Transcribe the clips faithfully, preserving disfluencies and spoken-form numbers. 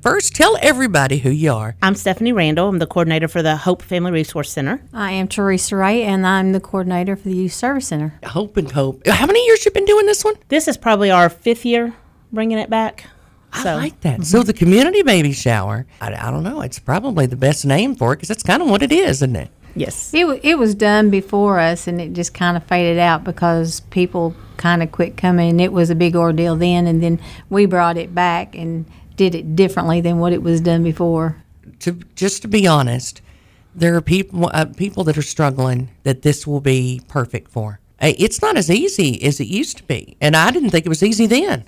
first, tell everybody who you are. I'm Stephanie Randall. I'm the coordinator for the Hope Family Resource Center. I am Teresa Ray, and I'm the coordinator for the Youth Service Center. Hope and Hope. How many years you been doing this one? This is probably our fifth year bringing it back. So. I like that. Mm-hmm. So the community baby shower, I, I don't know, it's probably the best name for it because that's kind of what it is, isn't it? Yes. It, w- it was done before us, and it just kind of faded out because people kind of quit coming, and it was a big ordeal then, and then we brought it back and did it differently than what it was done before. To Just to be honest, there are people uh, people that are struggling that this will be perfect for. Uh, it's not as easy as it used to be, and I didn't think it was easy then.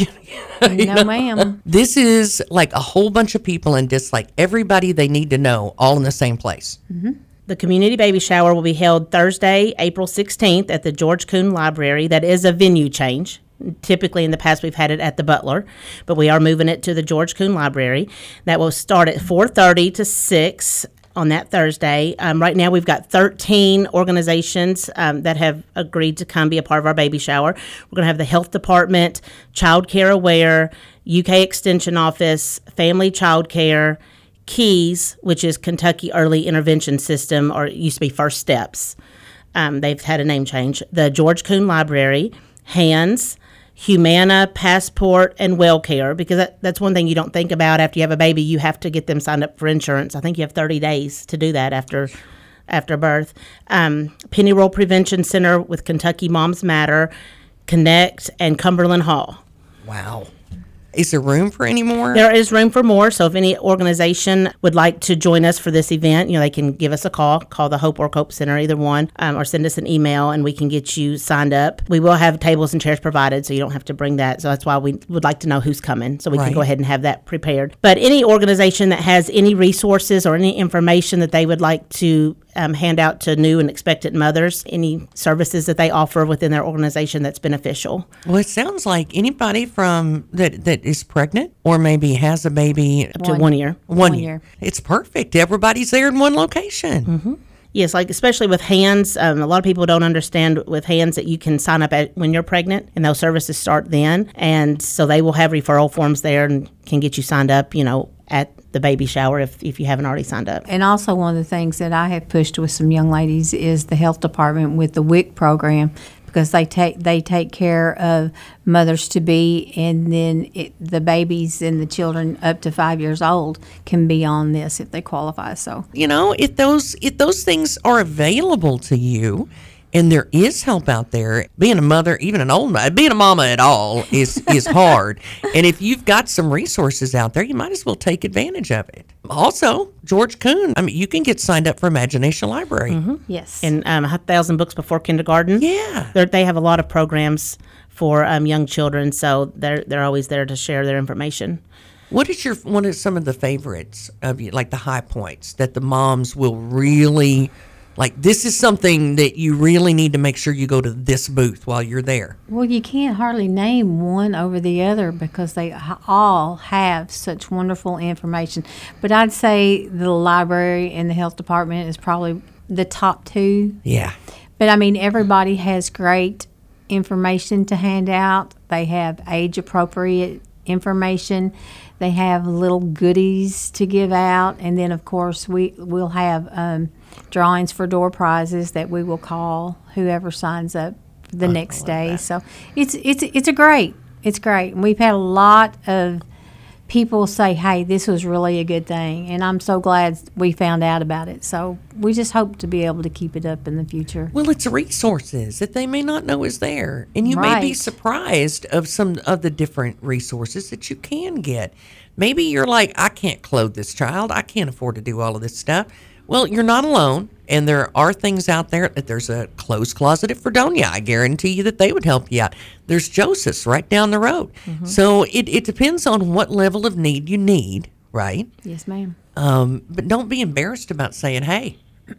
No, know? ma'am. This is like a whole bunch of people and just like everybody they need to know all in the same place. Mm-hmm. The community baby shower will be held Thursday, April sixteenth at the George Kuhn Library. That is a venue change. Typically in the past we've had it at the Butler, but we are moving it to the George Kuhn Library. That will start at four thirty to six on that Thursday. Um, right now we've got thirteen organizations um, that have agreed to come be a part of our baby shower. We're going to have the Health Department, Child Care Aware, U K Extension Office, Family Child Care, KEYS, which is Kentucky Early Intervention System, or it used to be First Steps. Um, they've had a name change. The George Kuhn Library, HANDS, Humana, Passport, and WellCare, because that, that's one thing you don't think about after you have a baby. You have to get them signed up for insurance. I think you have thirty days to do that after after birth. Um, Penny Roll Prevention Center with Kentucky Moms Matter, Connect, and Cumberland Hall. Wow. Is there room for any more? There is room for more. So if any organization would like to join us for this event, you know, they can give us a call, call the Hope or Cope Center, either one, um, or send us an email and we can get you signed up. We will have tables and chairs provided, so you don't have to bring that. So that's why we would like to know who's coming, so we right. can go ahead and have that prepared. But any organization that has any resources or any information that they would like to Um, hand out to new and expectant mothers, any services that they offer within their organization that's beneficial. Well, it sounds like anybody from that that is pregnant or maybe has a baby Up to one year. One, One year. year. It's perfect. Everybody's there in one location. Mm-hmm. Yes, like especially with HANDS, um, a lot of people don't understand with HANDS that you can sign up at, when you're pregnant, and those services start then. And so they will have referral forms there and can get you signed up, you know, at the baby shower if, if you haven't already signed up. And also one of the things that I have pushed with some young ladies is the health department with the W I C program, because they take they take care of mothers to be, and then it, the babies and the children up to five years old can be on this if they qualify. So You know, if those if those things are available to you, and there is help out there, being a mother, even an old mother, being a mama at all is is hard. And if you've got some resources out there, you might as well take advantage of it. Also, George Kuhn, I mean, you can get signed up for Imagination Library. Mm-hmm. yes, And um, one thousand Books Before Kindergarten. Yeah. They're, they have a lot of programs for um, young children, so they're they're always there to share their information. What is your one of some of the favorites of you, like the high points that the moms will really like? This is something that you really need to make sure you go to this booth while you're there. well, you can't hardly name one over the other because they h- all have such wonderful information. But I'd say the library and the health department is probably the top two. Yeah. But I mean, everybody has great information to hand out. They have age appropriate information. They have little goodies to give out, and then of course we will have um, drawings for door prizes that we will call whoever signs up the Oh, next I love day. that. So it's it's it's a great it's great. And we've had a lot of people say, hey, this was really a good thing, and I'm so glad we found out about it. So we just hope to be able to keep it up in the future. Well, it's resources that they may not know is there. And you may be Right. surprised of some of the different resources that you can get. Maybe you're like, I can't clothe this child. I can't afford to do all of this stuff. Well, you're not alone. And there are things out there. There's a clothes closet at Fredonia. I guarantee you that they would help you out. There's Joseph's right down the road. Mm-hmm. So it, it depends on what level of need you need, right? Yes, ma'am. Um, but don't be embarrassed about saying, hey,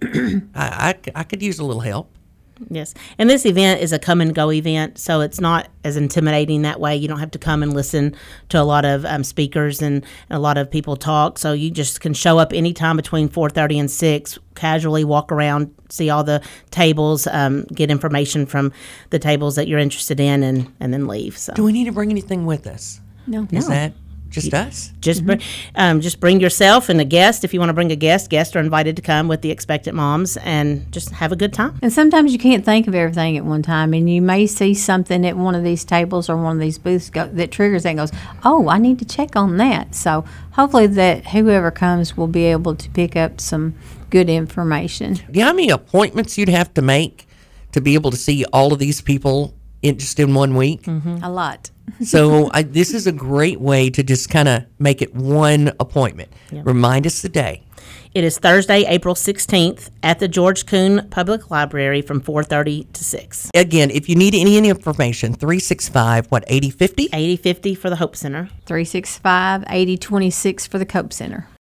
I, I, I could use a little help. Yes. And this event is a come and go event, so it's not as intimidating that way. You don't have to come and listen to a lot of um, speakers and a lot of people talk. So you just can show up anytime between four thirty and six, casually walk around, see all the tables, um, get information from the tables that you're interested in, and, and then leave. So Do we need to bring anything with us? No. Is No. that Just us. Just bring, um, just bring yourself and a guest. If you want to bring a guest, guests are invited to come with the expectant moms and just have a good time. And sometimes you can't think of everything at one time, and you may see something at one of these tables or one of these booths go, that triggers that and goes, oh, I need to check on that. So hopefully that whoever comes will be able to pick up some good information. Do you know how many appointments you'd have to make to be able to see all of these people in just in one week? A lot. So I, this is a great way to just kind of make it one appointment. Remind us the day. It is Thursday, April sixteenth at the George Kuhn Public Library from four thirty to six. Again, if you need any, any information, three six five, what, eighty fifty? eighty fifty for the Hope Center. three six five, eight oh two six for the Cope Center.